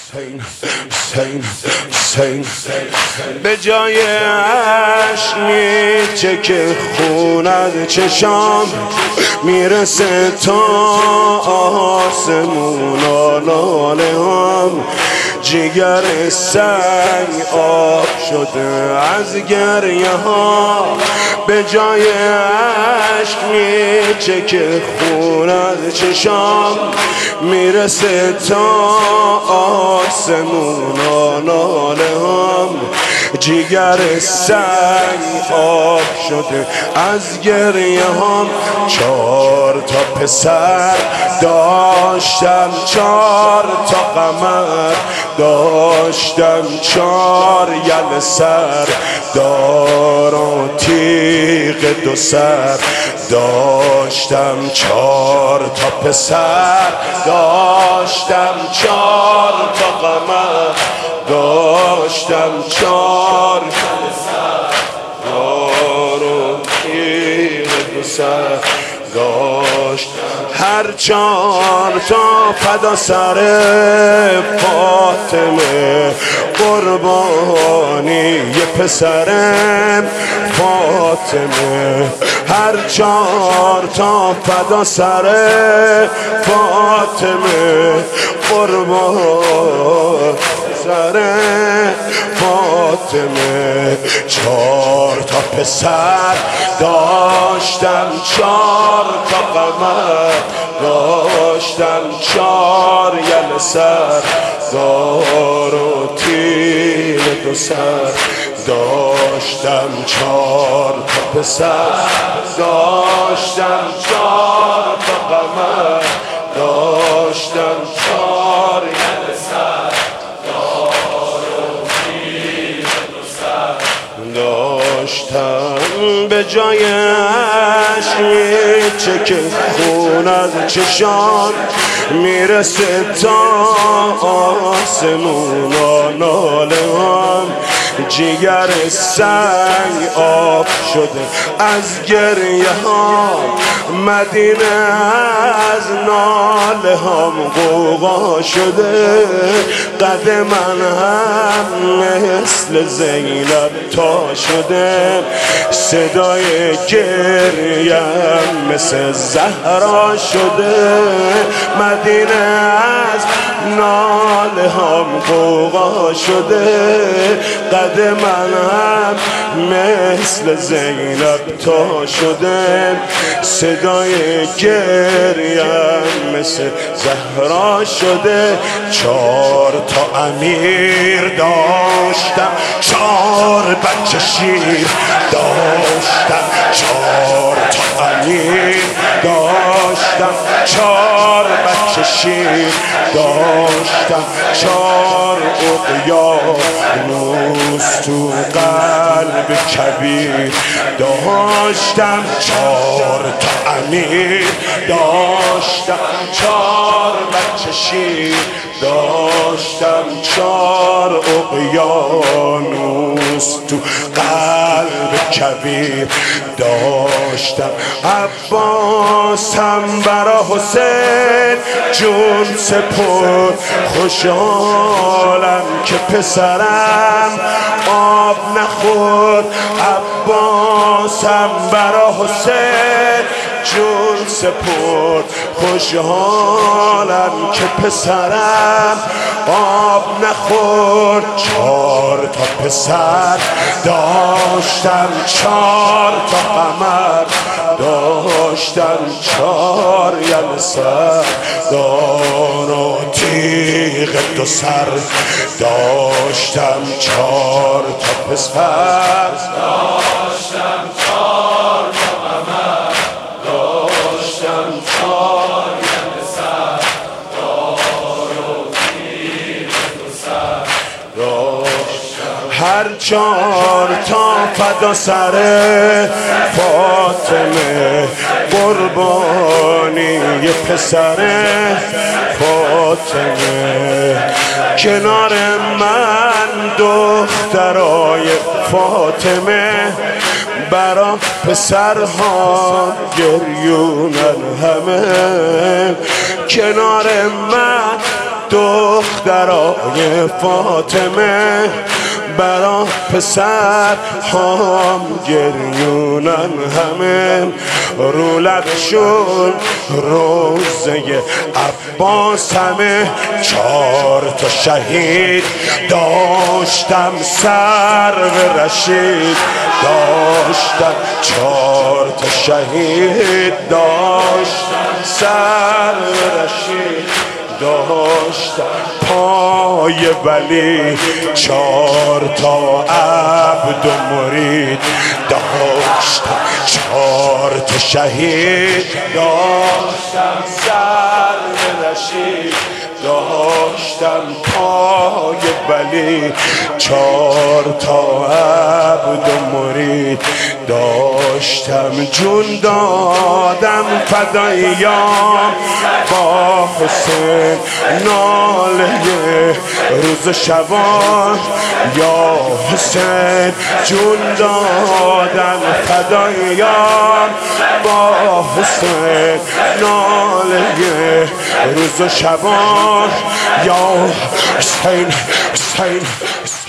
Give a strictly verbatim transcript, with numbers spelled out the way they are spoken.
حسین حسین حسین به جای عشق میچکه خون از چشام میرسه تا آسمون لاله هم جگر سنگ آب شده از گریه ها به جای عشق میچکه خون از چشام میرسه تا آسمون لاله هم جگر سنگ آب شده از گریه هم چار تا پسر داشتم چار تا قمر داشتم چار یل سر دار و تیغ دو سر داشتم چار تا پسر داشتم چار تا قمر داشتم چار یل سر دار و تیغ دو سر داشت هر چار تا فدا سر فاطمه قربانی یه پسرم فاطمه هر چار تا فدا سر فاطمه قربان سر فاطمه چار تا پسر داشتم چار تا قمر داشتم چار یل سر دار و تیر دو سر داشتم چار تا پسر داشتم چار تا قمر داشتم چار یل سر دار و تیر دو سر داشتم به جای عشق چکه خون از چشان میرسه تا آسمون لاله هم جگر سنگ آب شده از گریه ها مدینه از ناله هم غوغا شده قد من هم مثل زینب تا شده صدای گریم مثل زهرا شده مدینه از ناله هم غوغا شده قد من هم مثل زینب تا شده صدای گریم مثل زهرا شده چار تا امیر داشتم چار بچه شیر داشتم چار تا امیر داشتم چار بچه شیر داشتم چار اقیانوس تو قلب کبیر داشتم چار تا امیر داشتم چار بچه شیر داشتم چار اقیانوس تو قلب کبیر داشتم عباسم برا حسین جون سپرد خوشحالم که پسرم آب نخورد عباسم برا حسین جون سپرد خوشحالم که پسرم آب نخورد چار تا پسر داشتم چار تا قمر داشتم چار یل سر دار و تیغ دو سر داشتم چار تا پسر داشتم چار تا قمر داشتم چار یل سر دار و تیغ دو سر داشتم هر چار تا فدا سر فاطمه قربانی یه پسر فاطمه کنار من دخترای فاطمه برا پسرها گریونن همه کنار من دخترای فاطمه برا پسر هم گریونن همه رو لبشون روزه عباس همه چار تا شهید داشتم سر و رشید داشتم چار تا شهید داشتم سر و رشید داشتم پای ولی چار تا عبد و مرید داشتم چار تا شهید داشتم سر رشید داشتم پای ولی چار تا عبد و مرید داشتم جون دادم فداییام با حسین ناله روز شبان یا حسین جون دادم فداییام با حسین ناله روز شبان یا حسین حسین